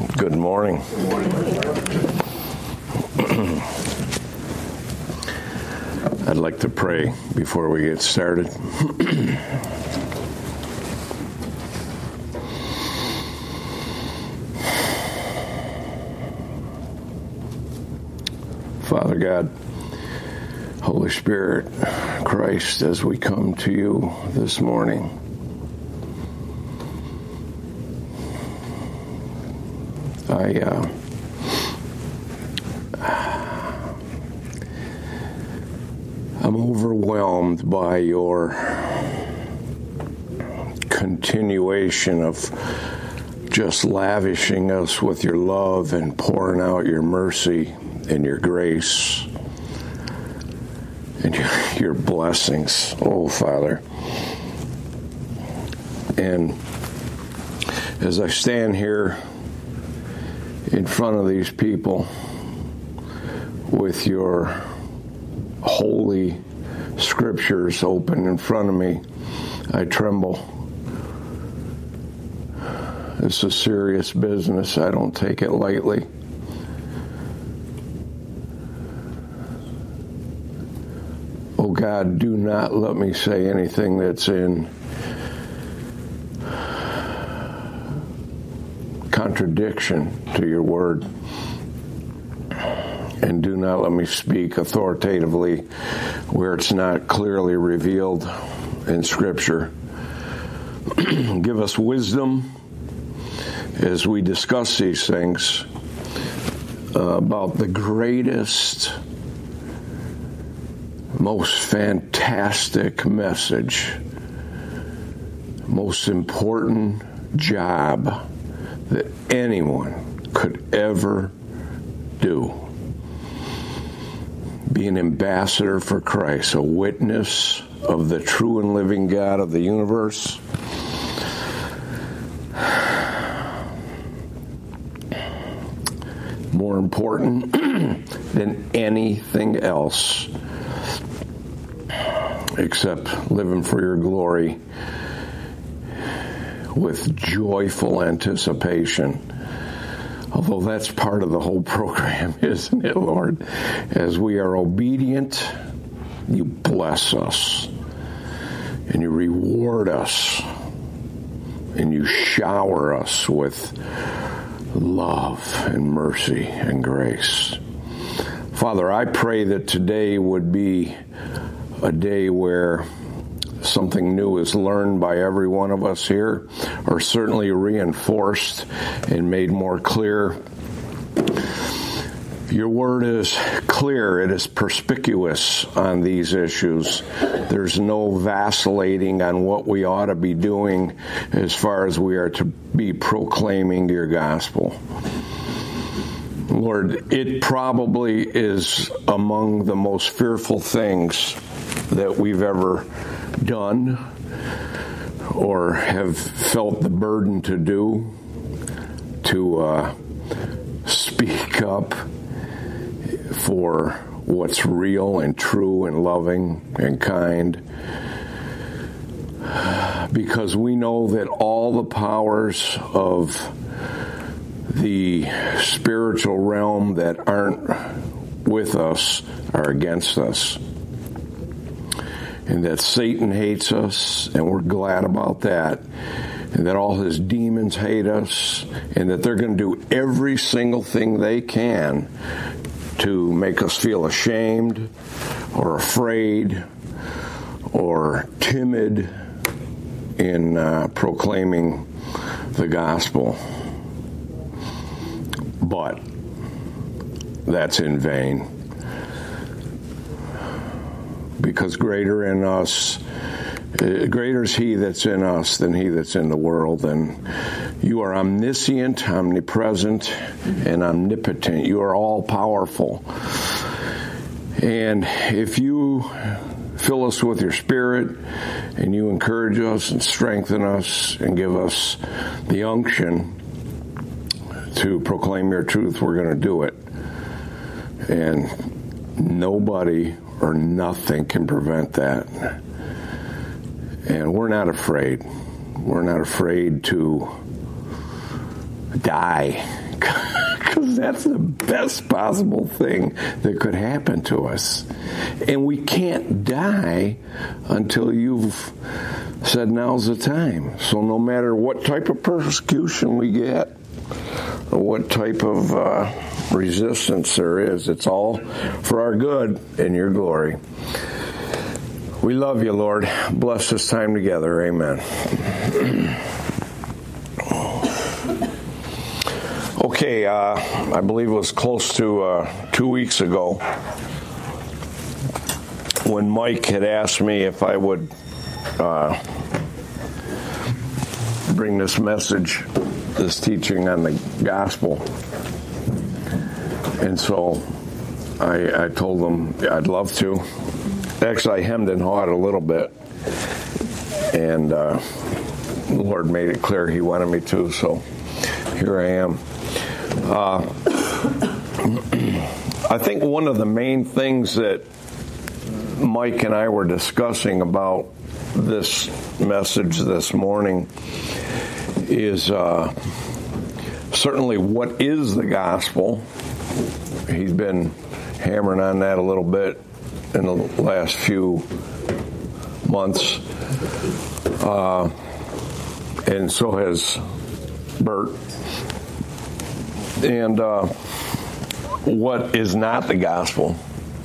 Good morning. I'd like to pray before we get started. Father God, Holy Spirit, Christ, as we come to you this morning, I'm overwhelmed by your continuation of just lavishing us with your love and pouring out your mercy and your grace and your blessings, oh Father. And as I stand here in front of these people with your holy scriptures open in front of me, I tremble. It's a serious business. I don't take it lightly. Oh God, do not let me say anything that's in contradiction to your word. And do not let me speak authoritatively where it's not clearly revealed in Scripture. Give us wisdom as we discuss these things about the greatest, most fantastic message, most important job that anyone could ever do. Be an ambassador for Christ, a witness of the true and living God of the universe. More important than anything else, except living for your glory with joyful anticipation. Although that's part of the whole program, isn't it, Lord? As we are obedient, you bless us, and you reward us, and you shower us with love and mercy and grace. Father, I pray that today would be a day where something new is learned by every one of us here, or certainly reinforced and made more clear. Your word is clear. It is perspicuous on these issues. There's no vacillating on what we ought to be doing as far as we are to be proclaiming your gospel. Lord, it probably is among the most fearful things that we've ever done or have felt the burden to do, to speak up for what's real and true and loving and kind, because we know that all the powers of the spiritual realm that aren't with us are against us. And that Satan hates us, and we're glad about that. And that all his demons hate us, and that they're going to do every single thing they can to make us feel ashamed or afraid or timid in proclaiming the gospel. But that's in vain. Because greater is he that's in us than he that's in the world. And you are omniscient, omnipresent, and omnipotent. You are all powerful. And if you fill us with your Spirit and you encourage us and strengthen us and give us the unction to proclaim your truth, we're going to do it. And nobody or nothing can prevent that. And we're not afraid. We're not afraid to die Because that's the best possible thing that could happen to us. And we can't die until you've said now's the time. So no matter what type of persecution we get, or what type of resistance there is, it's all for our good and your glory. We love you, Lord. Bless this time together. Amen. Okay, I believe it was close to 2 weeks ago when Mike had asked me if I would bring this message, this teaching on the gospel. And so I told him I'd love to. Actually, I hemmed and hawed a little bit. And the Lord made it clear He wanted me to, so here I am. I think one of the main things that Mike and I were discussing about this message this morning is certainly what is the gospel. He's been hammering on that a little bit in the last few months. And so has Bert. And what is not the gospel?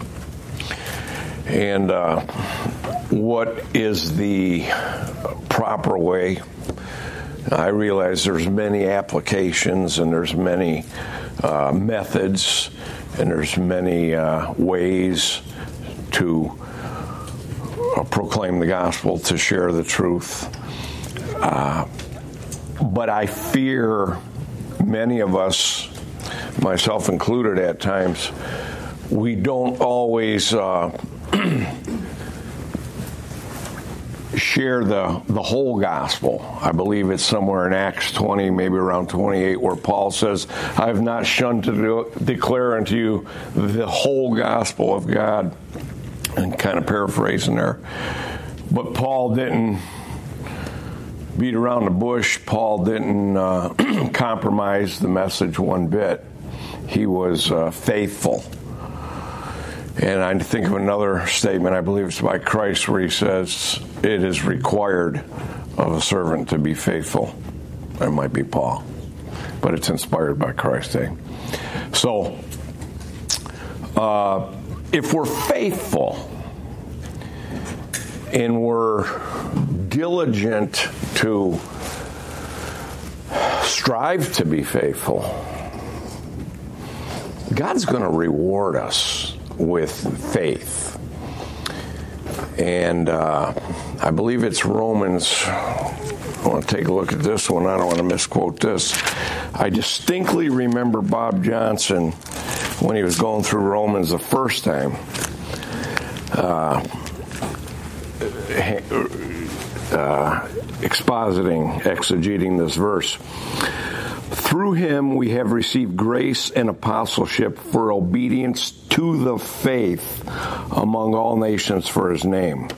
And what is the proper way? I realize there's many applications and there's many methods and there's many ways to proclaim the gospel, to share the truth. But I fear many of us, myself included at times, we don't always share the whole gospel. I believe it's somewhere in Acts 20, maybe around 28, where Paul says, I have not shunned to declare unto you the whole gospel of God. And kind of paraphrasing there. But Paul didn't beat around the bush. Paul didn't compromise the message one bit. He was faithful. And I think of another statement, I believe it's by Christ, where he says, it is required of a servant to be faithful. It might be Paul, but it's inspired by Christ. So, if we're faithful and we're diligent to strive to be faithful, God's going to reward us with faith. And I believe it's Romans. I want to take a look at this one. I don't want to misquote this. I distinctly remember Bob Johnson when he was going through Romans the first time, exegeting this verse. Through him we have received grace and apostleship for obedience to the faith among all nations for his name.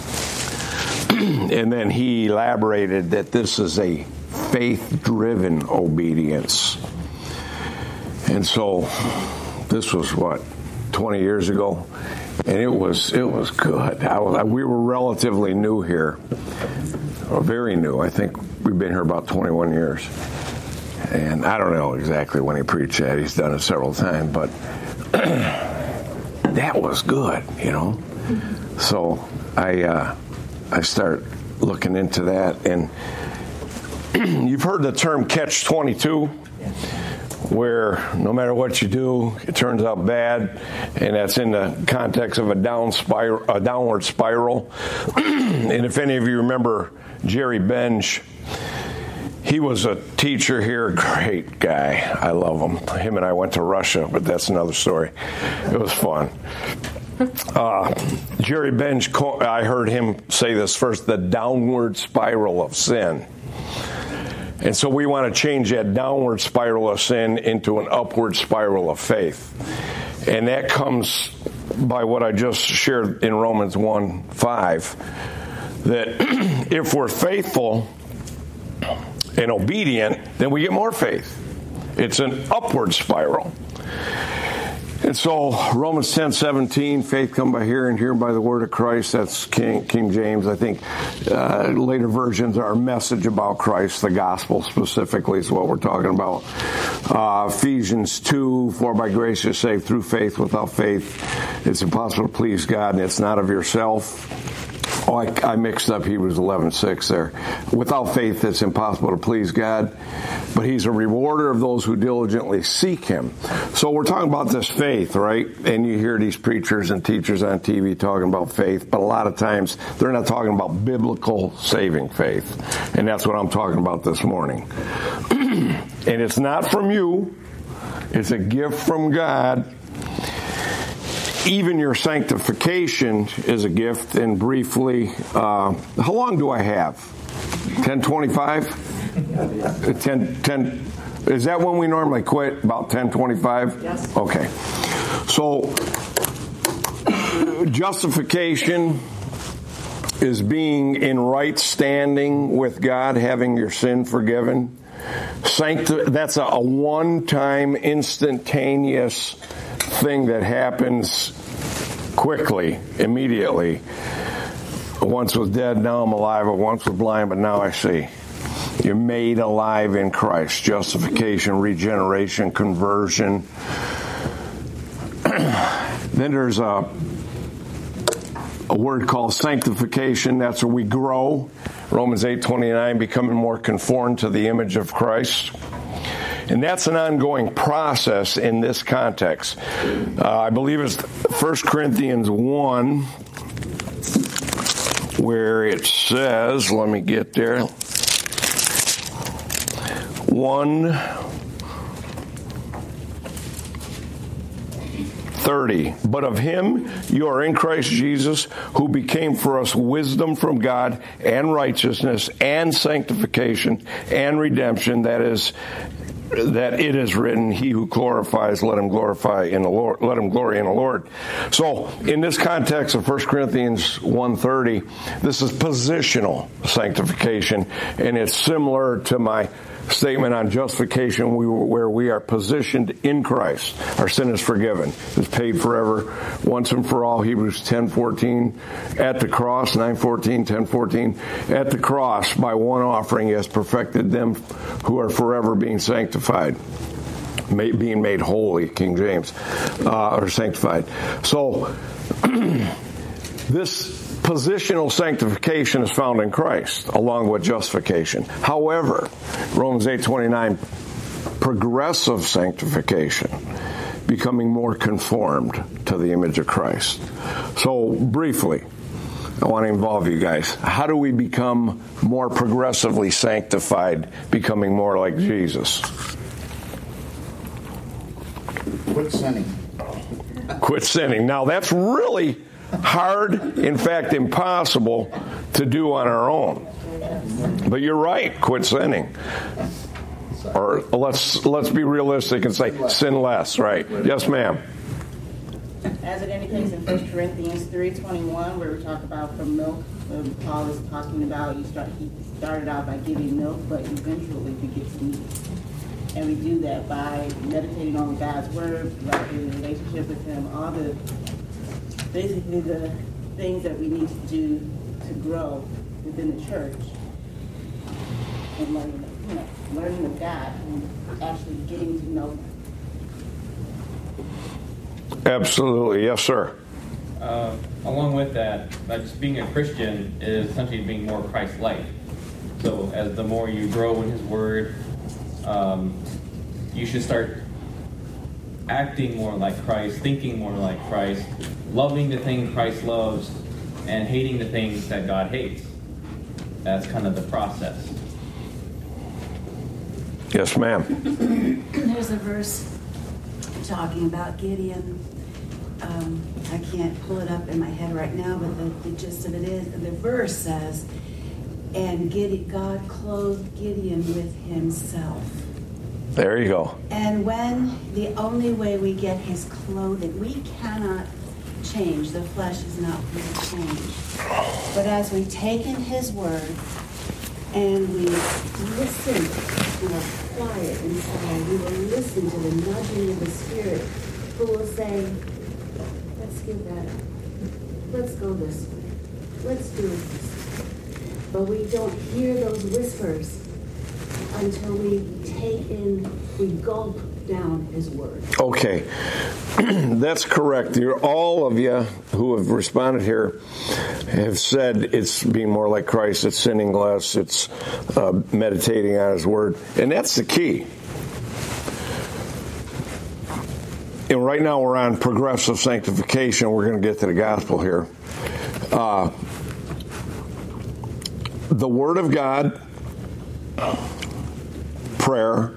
And then he elaborated that this is a faith-driven obedience. And so this was, 20 years ago? And it was good. We were relatively new here. Very new. I think we've been here about 21 years. And I don't know exactly when he preached that. He's done it several times. But that was good, So I start looking into that. And you've heard the term catch-22, where no matter what you do, it turns out bad, and that's in the context of a downward spiral. And if any of you remember Jerry Benj, he was a teacher here, great guy. I love him. Him and I went to Russia, but that's another story. It was fun. Jerry Benj, I heard him say this first, the downward spiral of sin. And so we want to change that downward spiral of sin into an upward spiral of faith. And that comes by what I just shared in Romans 1:5, that if we're faithful and obedient, then we get more faith. It's an upward spiral. And so Romans 10:17, faith come by hearing, hearing by the word of Christ. That's King James. I think later versions are a message about Christ. The gospel specifically is what we're talking about. Ephesians 2, for by grace you're saved through faith. Without faith, it's impossible to please God, and it's not of yourself. Oh, I mixed up Hebrews 11:6 there. Without faith, it's impossible to please God, but He's a rewarder of those who diligently seek Him. So we're talking about this faith, right? And you hear these preachers and teachers on TV talking about faith, but a lot of times they're not talking about biblical saving faith. And that's what I'm talking about this morning. And it's not from you. It's a gift from God. Even your sanctification is a gift. And briefly, how long do I have? 10:25? 10. Is that when we normally quit? About 10:25? Yes. Okay. So, justification is being in right standing with God, having your sin forgiven. That's a one-time, instantaneous thing that happens quickly, immediately. Once was dead, now I'm alive. I once was blind, but now I see. You're made alive in Christ. Justification, regeneration, conversion. Then there's a word called sanctification. That's where we grow. Romans 8:29, becoming more conformed to the image of Christ. And that's an ongoing process in this context. I believe it's 1 Corinthians 1, where it says, let me get there, 1:30. But of Him you are in Christ Jesus, who became for us wisdom from God and righteousness and sanctification and redemption. That it is written, he who glorifies, let him glorify in the Lord, let him glory in the Lord. So, in this context of 1 Corinthians 1:30, this is positional sanctification, and it's similar to my statement on justification, where we are positioned in Christ. Our sin is forgiven. It's paid forever, once and for all. Hebrews 10:14, at the cross, 9:14, 10:14, at the cross, by one offering, He has perfected them who are forever being sanctified. Being made holy, King James, or sanctified. So, this positional sanctification is found in Christ, along with justification. However, Romans 8:29, progressive sanctification, becoming more conformed to the image of Christ. So, briefly, I want to involve you guys. How do we become more progressively sanctified, becoming more like Jesus? Quit sinning. Quit sinning. Now, that's really hard, in fact, impossible to do on our own. But you're right, quit sinning. Or let's be realistic and say sin less, right? Yes, ma'am. As it indicates in 1 Corinthians 3:21, where we talk about from milk, Paul is talking about he started out by giving milk, but eventually he gets meat. And we do that by meditating on God's word, developing a relationship with Him, basically the things that we need to do to grow within the church, and learning of God and actually getting to know Him. Absolutely, yes, sir. Along with that, just being a Christian is essentially being more Christ-like. So, as the more you grow in His Word, you should start acting more like Christ, thinking more like Christ, loving the things Christ loves, and hating the things that God hates. That's kind of the process. Yes, ma'am. There's a verse talking about Gideon. I can't pull it up in my head right now, but the gist of it is, the verse says, and God clothed Gideon with Himself. There you go. And when the only way we get His clothing, we cannot change. The flesh is not going to change. But as we take in His word and we listen, quiet inside, we will listen to the nudging of the Spirit, who will say, let's give that up. Let's go this way. Let's do it this way. But we don't hear those whispers until we gulp down his word. Okay, that's correct. All of you who have responded here have said it's being more like Christ, it's sinning less, it's meditating on his word, and that's the key. And right now we're on progressive sanctification. We're going to get to the gospel here. The Word of God, prayer,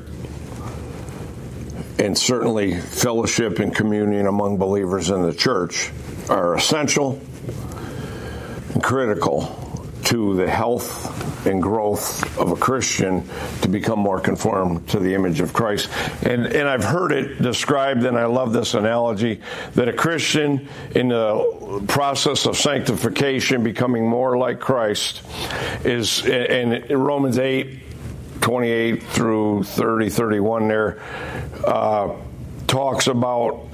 and certainly fellowship and communion among believers in the church are essential and critical to the health and growth of a Christian to become more conformed to the image of Christ. And I've heard it described, and I love this analogy, that a Christian in the process of sanctification, becoming more like Christ, is, and in Romans 8:28 through 31 there, talks about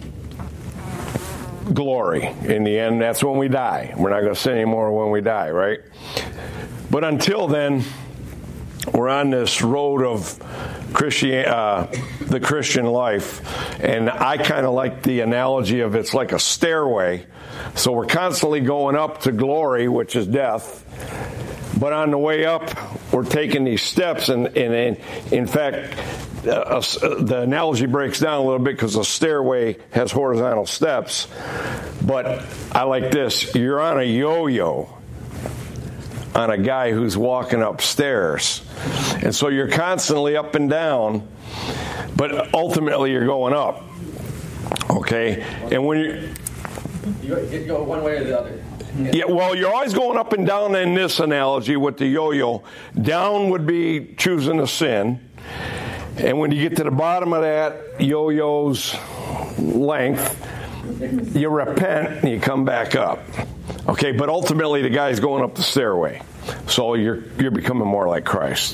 glory. In the end, that's when we die. We're not going to sin anymore when we die, right? But until then, we're on this road of the Christian life, and I kind of like the analogy of it's like a stairway. So we're constantly going up to glory, which is death. But on the way up, we're taking these steps, and in fact, the analogy breaks down a little bit because the stairway has horizontal steps. But I like this. You're on a yo-yo on a guy who's walking upstairs. And so you're constantly up and down, but ultimately you're going up. Okay? And when you go one way or the other. Yeah, well, you're always going up and down in this analogy with the yo-yo. Down would be choosing to sin. And when you get to the bottom of that yo-yo's length, you repent and you come back up. Okay, but ultimately the guy's going up the stairway. So you're becoming more like Christ.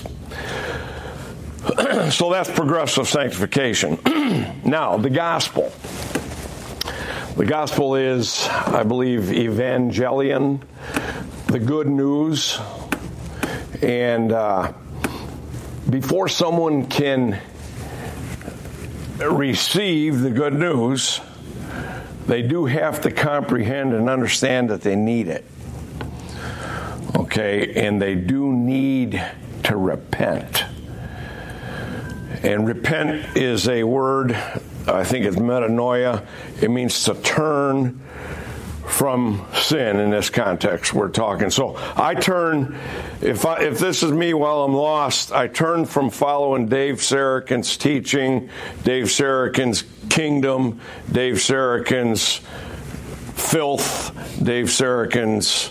So that's progressive sanctification. Now, the gospel. The gospel is, I believe, evangelion, the good news. And before someone can receive the good news, they do have to comprehend and understand that they need it. Okay, and they do need to repent. And repent is a word, I think it's metanoia. It means to turn from sin in this context we're talking. So I turn, if this is me while I'm lost, I turn from following Dave Sarakin's teaching, Dave Sarakin's kingdom, Dave Sarakin's filth, Dave Sarakin's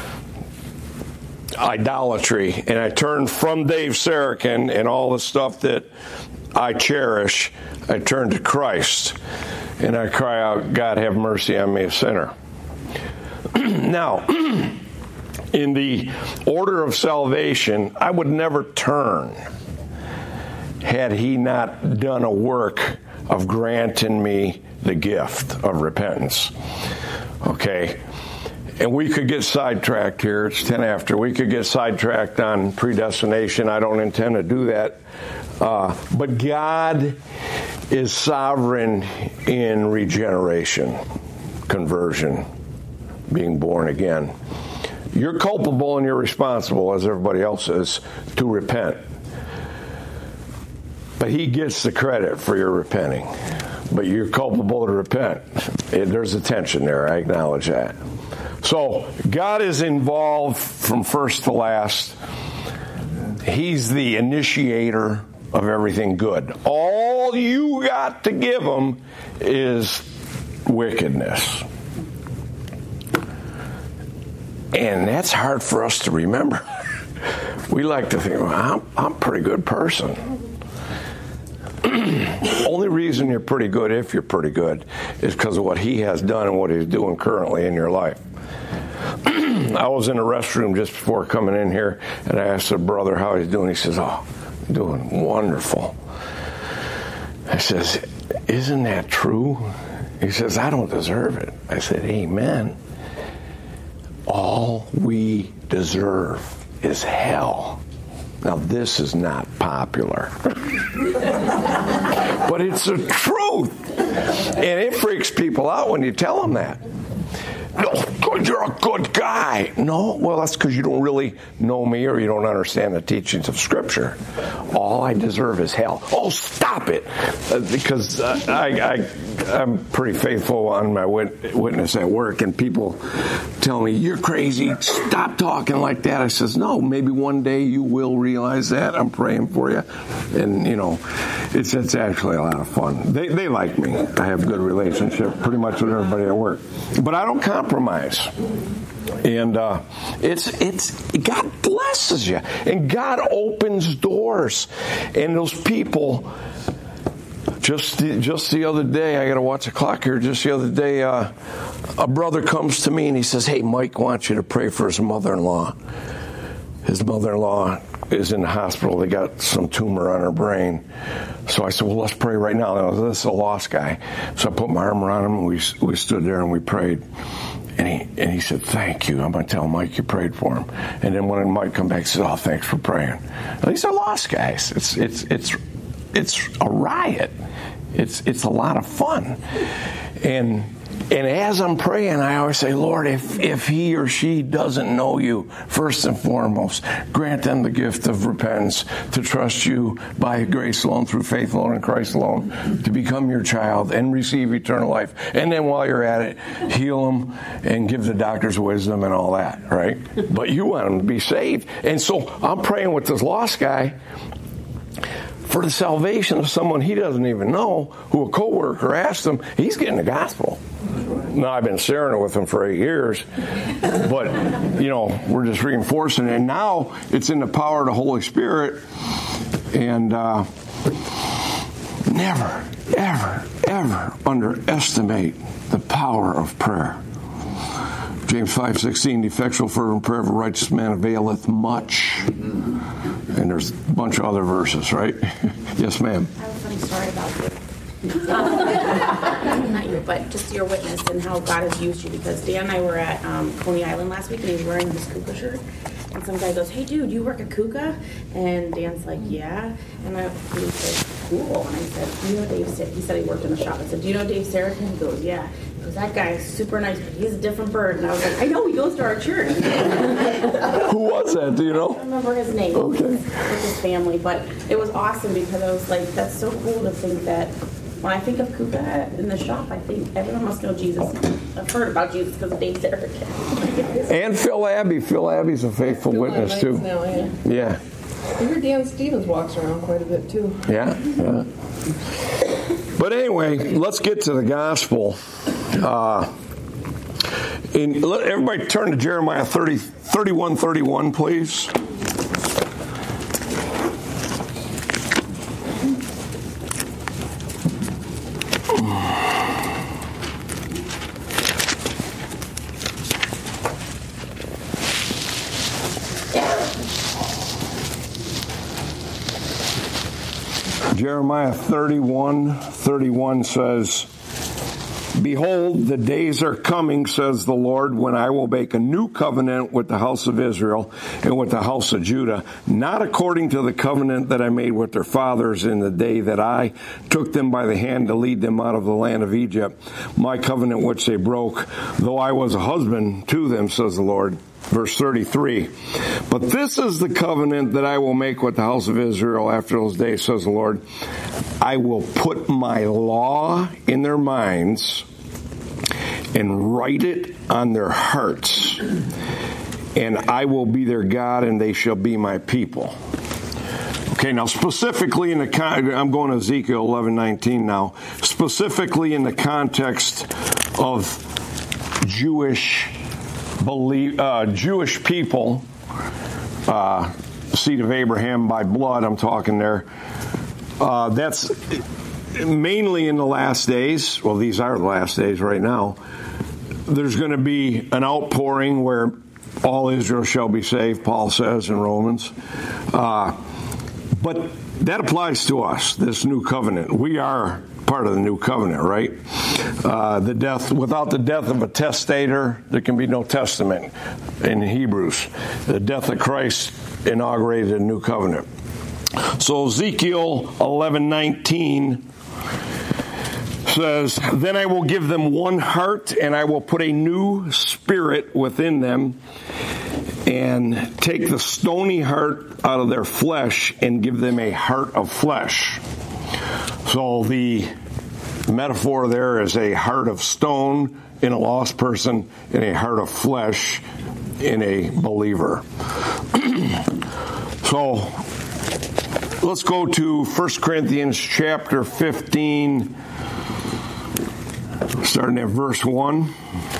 idolatry, and I turn from Dave Sarakin and all the stuff that I cherish, I turn to Christ, and I cry out, God, have mercy on me, a sinner. Now, in the order of salvation, I would never turn had he not done a work of granting me the gift of repentance. Okay? And we could get sidetracked here. It's 10 after. We could get sidetracked on predestination. I don't intend to do that. But God is sovereign in regeneration, conversion, being born again. You're culpable and you're responsible, as everybody else is, to repent. But he gets the credit for your repenting. But you're culpable to repent. There's a tension there. I acknowledge that. So God is involved from first to last. He's the initiator of everything good. All you got to give him is wickedness. And that's hard for us to remember. We like to think, well, I'm a pretty good person. Only reason you're pretty good, if you're pretty good, is because of what he has done and what he's doing currently in your life. I was in the restroom just before coming in here, and I asked a brother how he's doing. He says, oh, I'm doing wonderful. I says, isn't that true? He says, I don't deserve it. I said, amen. All we deserve is hell. Now, this is not popular. But it's the truth. And it freaks people out when you tell them that. No, you're a good guy. No, well, that's because you don't really know me or you don't understand the teachings of Scripture. All I deserve is hell. Oh, stop it. Because I'm pretty faithful on my witness at work, and people tell me, you're crazy. Stop talking like that. I says, no, maybe one day you will realize that. I'm praying for you. And, it's actually a lot of fun. They like me. I have a good relationship pretty much with everybody at work. But I don't compromise. And it's God blesses you. And God opens doors. And those people, just the other day, I got to watch the clock here, just the other day, a brother comes to me and he says, hey, Mike wants you to pray for his mother-in-law. His mother-in-law is in the hospital. They got some tumor on her brain. So I said, well, let's pray right now. This is a lost guy. So I put my arm around him, and we stood there and we prayed. And he said, thank you. I'm going to tell Mike you prayed for him. And then when Mike come back, he said, oh, thanks for praying. Now, these are lost guys. It's a riot. It's a lot of fun. And as I'm praying, I always say, Lord, if he or she doesn't know you, first and foremost, grant them the gift of repentance, to trust you by grace alone, through faith alone, in Christ alone, to become your child and receive eternal life. And then while you're at it, heal them and give the doctors wisdom and all that, right? But you want them to be saved. And so I'm praying with this lost guy for the salvation of someone he doesn't even know, who a coworker asked him. He's getting the gospel. Now, I've been sharing it with him for 8 years, but, we're just reinforcing it. And now it's in the power of the Holy Spirit. And never, ever, ever underestimate the power of prayer. James 5:16, the effectual fervent prayer of a righteous man availeth much. And there's a bunch of other verses, right? Yes, ma'am. I have a funny story about you. Not you, but just your witness and how God has used you. Because Dan and I were at Coney Island last week, and he was wearing his Kuka shirt. And some guy goes, hey, dude, you work at Kuka? And Dan's like, yeah. And he said, cool. And I said, do you know Dave Saracen? He said he worked in the shop. I said, do you know Dave Saracen? He goes, yeah. He goes, that guy is super nice, but he's a different bird. And I was like, I know, he goes to our church. Who was that? Do you know? I don't remember his name. Okay. With his family. But it was awesome because I was like, that's so cool to think that when I think of Kuka in the shop, I think everyone must know Jesus. I've heard about Jesus because of Dave Saracen. And Phil Abbey. Phil Abbey's a faithful witness, too. Now, yeah. I hear Dan Stevens walks around quite a bit, too. Yeah. But anyway, let's get to the gospel. Let everybody turn to Jeremiah 31:31, please. Jeremiah 31:31 says, behold, the days are coming, says the Lord, when I will make a new covenant with the house of Israel and with the house of Judah, not according to the covenant that I made with their fathers in the day that I took them by the hand to lead them out of the land of Egypt, my covenant which they broke, though I was a husband to them, says the Lord. Verse 33, but this is the covenant that I will make with the house of Israel after those days, says the Lord. I will put my law in their minds and write it on their hearts, and I will be their God, and they shall be my people. Okay, now specifically I'm going to Ezekiel 11:19 now. Specifically in the context of Jewish people, seed of Abraham by blood, I'm talking there. That's mainly in the last days. Well, these are the last days right now. There's going to be an outpouring where all Israel shall be saved, Paul says in Romans. But that applies to us, this new covenant. We are part of the new covenant, right? Without the death of a testator, there can be no testament in Hebrews. The death of Christ inaugurated a new covenant. So Ezekiel 11:19 says, "Then I will give them one heart, and I will put a new spirit within them, and take the stony heart out of their flesh and give them a heart of flesh." So the metaphor there is a heart of stone in a lost person and a heart of flesh in a believer. So let's go to 1 Corinthians chapter 15, starting at verse 1.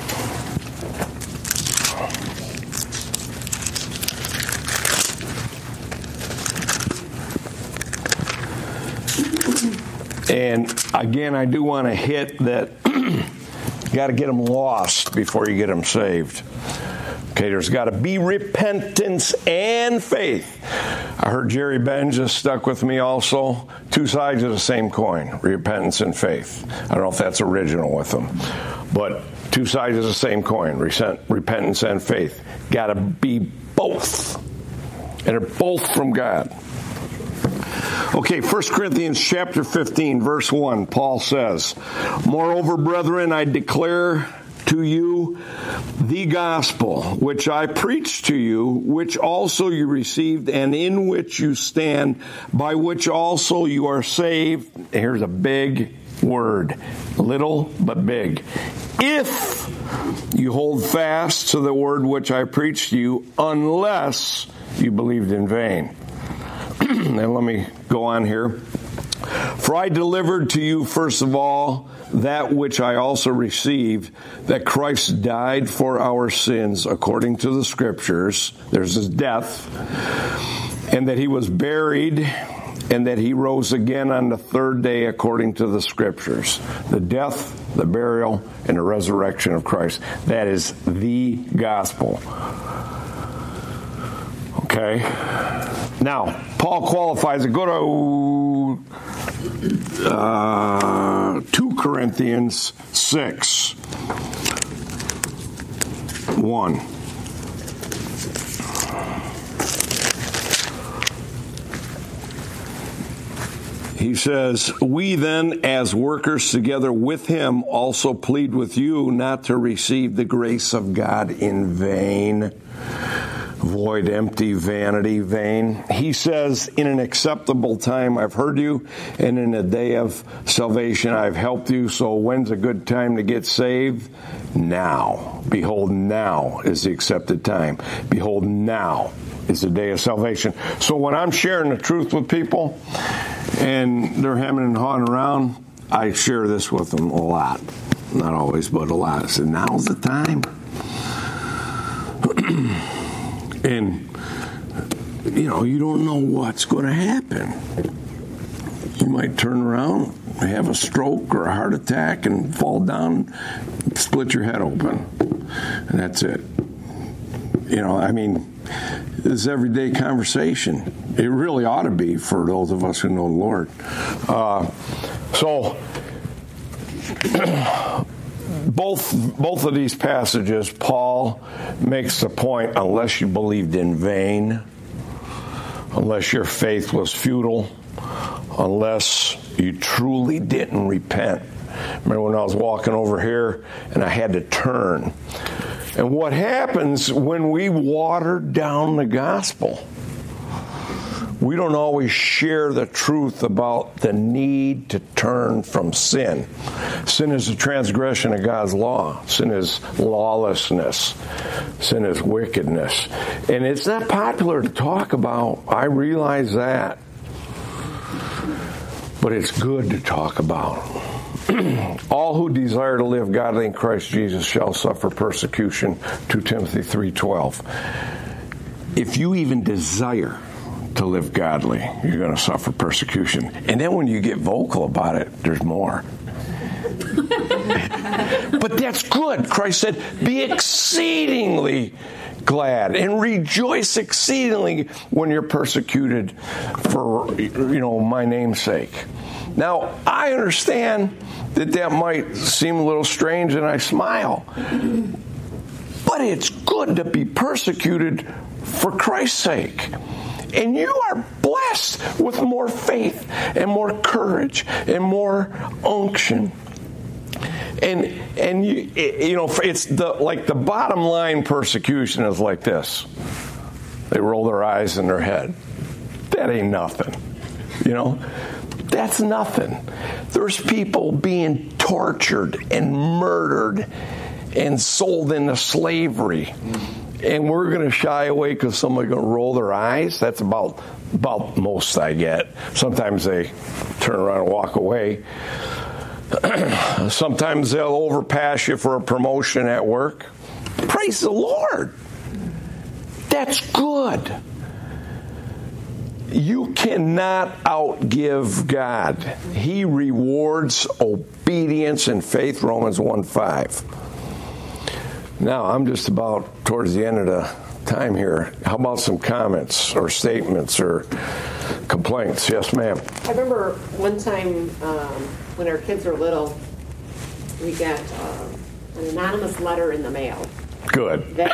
And again, I do want to hit that you got to get them lost before you get them saved. Okay, there's got to be repentance and faith. I heard Jerry Ben just stuck with me also. Two sides of the same coin, repentance and faith. I don't know if that's original with them, but two sides of the same coin, repentance and faith. Got to be both. And they're both from God. Okay, 1 Corinthians chapter 15, verse 1, Paul says, "Moreover, brethren, I declare to you the gospel which I preached to you, which also you received, and in which you stand, by which also you are saved." Here's a big word, little but big. "If you hold fast to the word which I preached to you, unless you believed in vain." Now let me go on here. "For I delivered to you first of all that which I also received, that Christ died for our sins according to the Scriptures," there's his death, "and that he was buried, and that he rose again on the third day according to the Scriptures." The death, the burial, and the resurrection of Christ. That is the gospel. Okay? Now, Paul qualifies it. Go to 2 Corinthians 6, 1. He says, "We then, as workers together with him, also plead with you not to receive the grace of God in vain." Void, empty, vanity, vain. He says, "In an acceptable time I've heard you, and in a day of salvation I've helped you." So when's a good time to get saved? Now. Behold, now is the accepted time. Behold, now is the day of salvation. So when I'm sharing the truth with people, and they're hemming and hawing around, I share this with them a lot. Not always, but a lot. I said, now's the time. And, you don't know what's going to happen. You might turn around, have a stroke or a heart attack, and fall down, split your head open. And that's it. This is everyday conversation. It really ought to be for those of us who know the Lord. Both of these passages, Paul makes the point, unless you believed in vain, unless your faith was futile, unless you truly didn't repent. Remember when I was walking over here and I had to turn. And what happens when we water down the gospel? We don't always share the truth about the need to turn from sin. Sin is a transgression of God's law. Sin is lawlessness. Sin is wickedness. And it's not popular to talk about. I realize that. But it's good to talk about. All who desire to live godly in Christ Jesus shall suffer persecution, 2 Timothy 3:12. If you even desire to live godly, you're going to suffer persecution. And then when you get vocal about it, there's more. But that's good. Christ said, be exceedingly glad and rejoice exceedingly when you're persecuted for, my name's sake. Now, I understand that might seem a little strange, and I smile. But it's good to be persecuted for Christ's sake. And you are blessed with more faith and more courage and more unction. And it's the bottom line persecution is like this. They roll their eyes in their head. That ain't nothing. That's nothing. There's people being tortured and murdered and sold into slavery. And we're going to shy away because somebody's going to roll their eyes. That's about most I get. Sometimes they turn around and walk away. Sometimes they'll overpass you for a promotion at work. Praise the Lord. That's good. You cannot outgive God. He rewards obedience and faith, Romans 1:5. Now, I'm just about towards the end of the time here. How about some comments or statements or complaints? Yes, ma'am. I remember one time when our kids were little, we got an anonymous letter in the mail. Good. That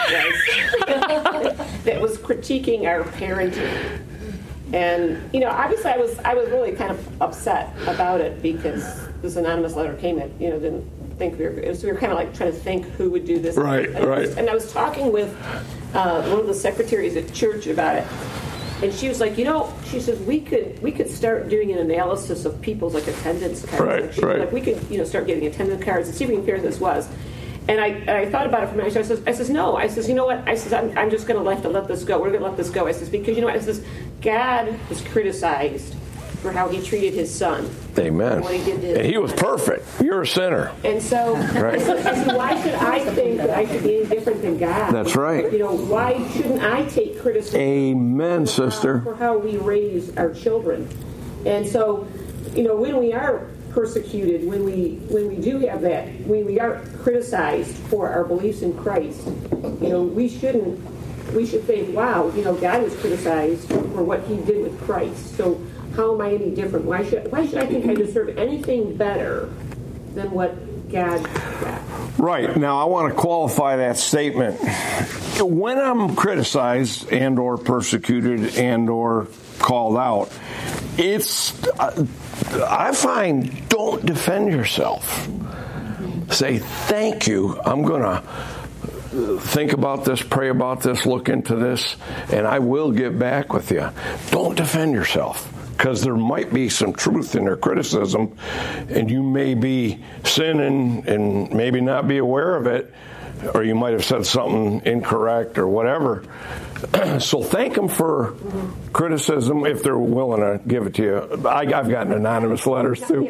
was critiquing our parenting. And, obviously I was really kind of upset about it because this anonymous letter came that, didn't think we were kind of like trying to think who would do this. Right. And I was talking with one of the secretaries at church about it. And she was like, she says, we could start doing an analysis of people's attendance cards. Right. We could, start getting attendance cards and see if we can figure this was. And I thought about it for a minute. I says, no. I says, you know what? I says, I'm just going to have to let this go. We're going to let this go. I says, because you know what? I says, God was criticized for how he treated his son. Amen. What he did to his and he was son. Perfect. You're a sinner. And so, right. I said, why should I think that I should be any different than God? That's right. Why shouldn't I take criticism? Amen, sister. For how we raise our children. And so, when we are persecuted, when we do have that, when we are criticized for our beliefs in Christ, we should think, wow, God was criticized for what he did with Christ. So how am I any different? Why should I think I deserve anything better than what God got? Right. Now I want to qualify that statement. When I'm criticized and or persecuted and or called out, I find, don't defend yourself. Say, thank you. I'm going to think about this, pray about this, look into this, and I will get back with you. Don't defend yourself, because there might be some truth in their criticism, and you may be sinning and maybe not be aware of it, or you might have said something incorrect or whatever. So thank them for criticism if they're willing to give it to you. I've gotten anonymous letters too.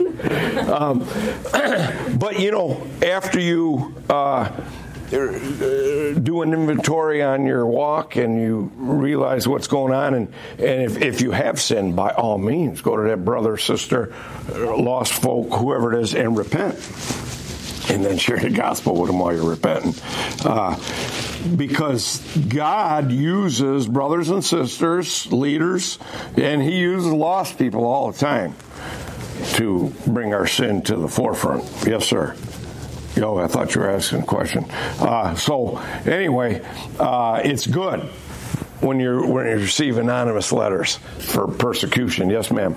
But after you do an inventory on your walk and you realize what's going on, and if you have sinned, by all means, go to that brother, sister, lost folk, whoever it is, and repent. And then share the gospel with them while you're repenting. Because God uses brothers and sisters, leaders, and he uses lost people all the time to bring our sin to the forefront. Yes, sir. Yo, I thought you were asking a question. So anyway, it's good when you receive anonymous letters for persecution. Yes, ma'am.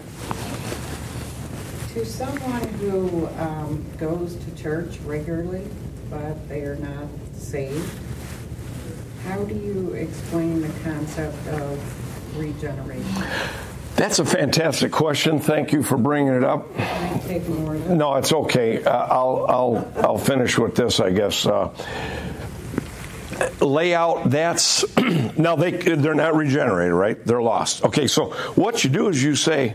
To someone who goes to church regularly, but they are not saved, how do you explain the concept of regeneration? That's a fantastic question. Thank you for bringing it up. Can I take more of that? No, it's okay. I'll finish with this, I guess. Layout, that's now they're not regenerated, right? They're lost. Okay, so what you do is you say,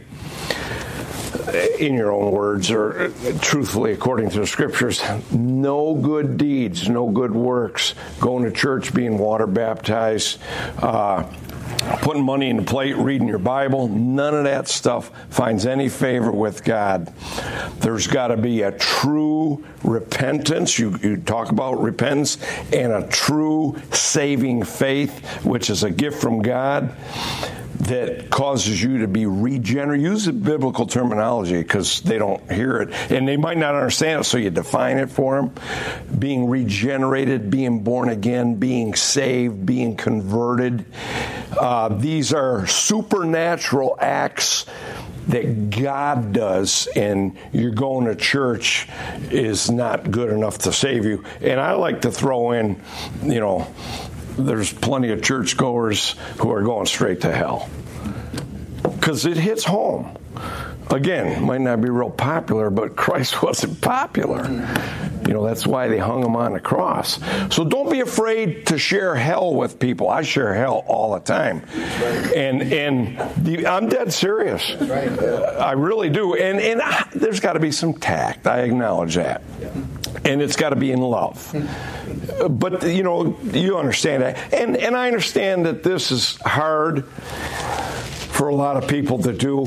in your own words, or truthfully according to the scriptures, no good deeds, no good works, going to church, being water baptized, putting money in the plate, reading your Bible, none of that stuff finds any favor with God. There's got to be a true repentance. You talk about repentance, and a true saving faith, which is a gift from God that causes you to be regenerated. Use the biblical terminology because they don't hear it, and they might not understand it, so you define it for them. Being regenerated, being born again, being saved, being converted. These are supernatural acts that God does, and you're going to church is not good enough to save you. And I like to throw in, there's plenty of churchgoers who are going straight to hell because it hits home. Again, might not be real popular, but Christ wasn't popular. That's why they hung him on the cross. So don't be afraid to share hell with people. I share hell all the time. And I'm dead serious. I really do. And there's got to be some tact. I acknowledge that. And it's got to be in love. But, you understand that. And I understand that this is hard for a lot of people to do.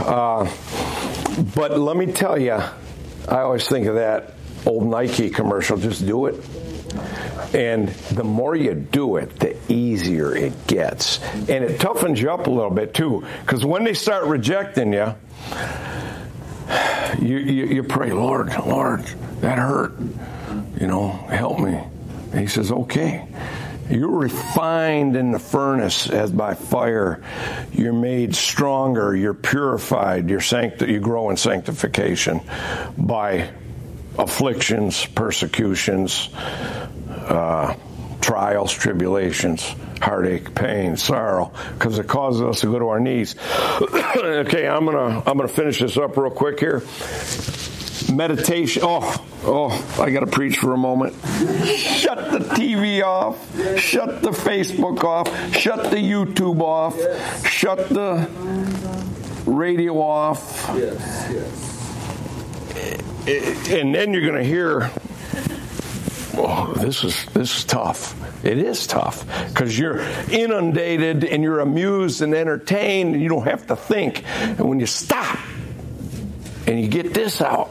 But let me tell you, I always think of that old Nike commercial, just do it. And the more you do it, the easier it gets. And it toughens you up a little bit, too. Because when they start rejecting you, you pray, Lord, that hurt. Help me. And he says, okay. You're refined in the furnace as by fire. You're made stronger. You're purified. You grow in sanctification by afflictions, persecutions, trials, tribulations, heartache, pain, sorrow, because it causes us to go to our knees. Okay, I'm gonna finish this up real quick here. Meditation. I got to preach for a moment. Shut the TV off. Shut the Facebook off. Shut the YouTube off. Shut the radio off. And then you're going to hear, this is tough. It is tough because you're inundated and you're amused and entertained and you don't have to think. And when you stop and you get this out,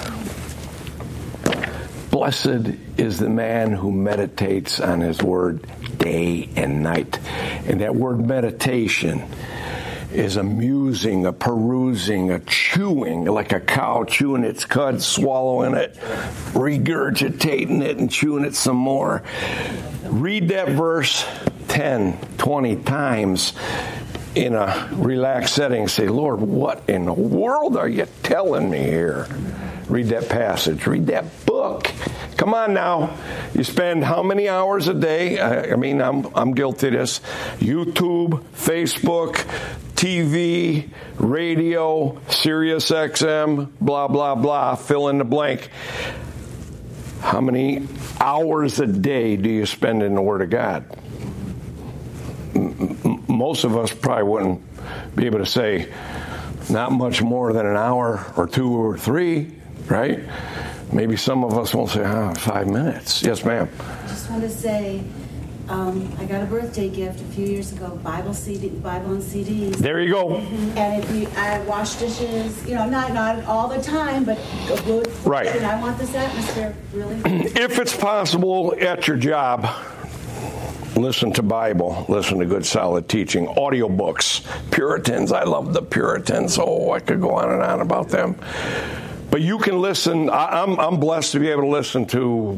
blessed is the man who meditates on his word day and night. And that word meditation is a musing, a perusing, a chewing, like a cow chewing its cud, swallowing it, regurgitating it, and chewing it some more. Read that verse 10, 20 times in a relaxed setting. Say, Lord, what in the world are you telling me here? Read that passage. Read that book. Come on now. You spend how many hours a day? I'm guilty of this. YouTube, Facebook, TV, radio, Sirius XM, blah, blah, blah. Fill in the blank. How many hours a day do you spend in the Word of God? Most of us probably wouldn't be able to say not much more than an hour or 2 or 3. Right? Maybe some of us won't say, 5 minutes. Yes, ma'am. I just want to say, I got a birthday gift a few years ago, Bible and CDs. There you go. And I wash dishes, not all the time, but a good. Right. And I want this atmosphere, really. If it's possible at your job, listen to Bible, listen to good solid teaching, audiobooks, Puritans. I love the Puritans. I could go on and on about them. But you can listen. I'm blessed to be able to listen to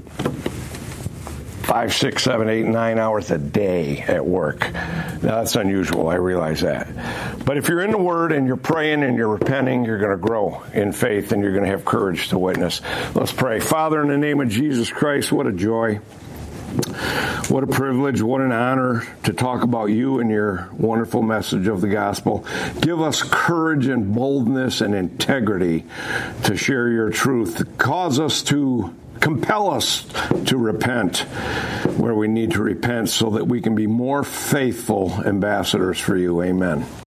5, 6, 7, 8, 9 hours a day at work. Now, that's unusual. I realize that. But if you're in the Word and you're praying and you're repenting, you're going to grow in faith and you're going to have courage to witness. Let's pray. Father, in the name of Jesus Christ, what a joy. What a privilege, what an honor to talk about you and your wonderful message of the gospel. Give us courage and boldness and integrity to share your truth. Compel us to repent where we need to repent so that we can be more faithful ambassadors for you. Amen.